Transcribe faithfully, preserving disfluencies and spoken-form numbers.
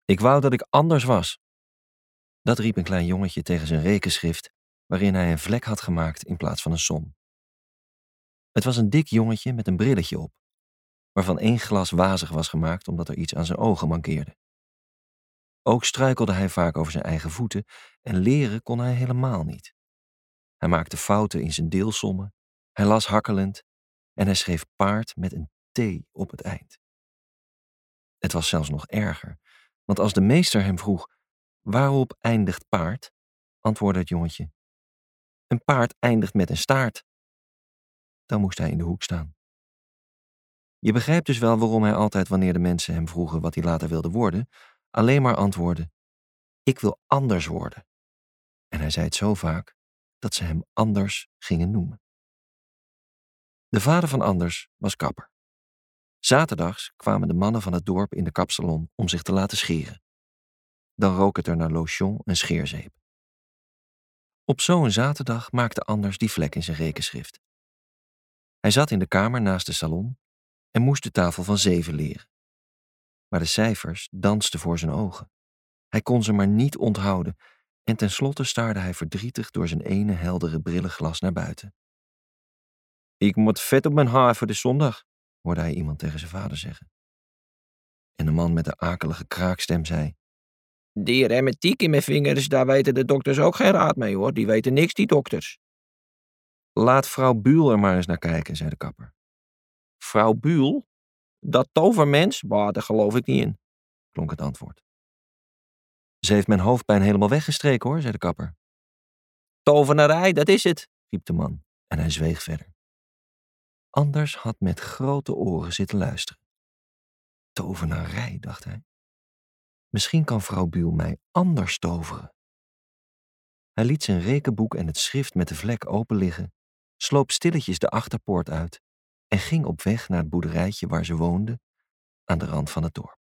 Ik wou dat ik anders was. Dat riep een klein jongetje tegen zijn rekenschrift, waarin hij een vlek had gemaakt in plaats van een som. Het was een dik jongetje met een brilletje op, waarvan één glas wazig was gemaakt omdat er iets aan zijn ogen mankeerde. Ook struikelde hij vaak over zijn eigen voeten en leren kon hij helemaal niet. Hij maakte fouten in zijn deelsommen, hij las hakkelend en hij schreef paard met een T op het eind. Het was zelfs nog erger, want als de meester hem vroeg: waarop eindigt paard? Antwoordde het jongetje: een paard eindigt met een staart. Dan moest hij in de hoek staan. Je begrijpt dus wel waarom hij altijd, wanneer de mensen hem vroegen wat hij later wilde worden, alleen maar antwoordde: ik wil anders worden. En hij zei het zo vaak dat ze hem Anders gingen noemen. De vader van Anders was kapper. Zaterdags kwamen de mannen van het dorp in de kapsalon om zich te laten scheren. Dan rook het er naar lotion en scheerzeep. Op zo'n zaterdag maakte Anders die vlek in zijn rekenschrift. Hij zat in de kamer naast de salon en moest de tafel van zeven leren. Maar de cijfers dansten voor zijn ogen. Hij kon ze maar niet onthouden en tenslotte staarde hij verdrietig door zijn ene heldere brillenglas naar buiten. Ik moet vet op mijn haar voor de zondag, hoorde hij iemand tegen zijn vader zeggen. En de man met de akelige kraakstem zei: die remmetiek in mijn vingers, daar weten de dokters ook geen raad mee hoor, die weten niks, die dokters. Laat vrouw Buul er maar eens naar kijken, zei de kapper. Vrouw Buul? Dat tovermens? Bah, daar geloof ik niet in, klonk het antwoord. Ze heeft mijn hoofdpijn helemaal weggestreken hoor, zei de kapper. Tovenarij, dat is het, riep de man en hij zweeg verder. Anders had met grote oren zitten luisteren. Tovenarij, dacht hij. Misschien kan vrouw Buul mij anders toveren. Hij liet zijn rekenboek en het schrift met de vlek open liggen, sloop stilletjes de achterpoort uit en ging op weg naar het boerderijtje waar ze woonde aan de rand van het dorp.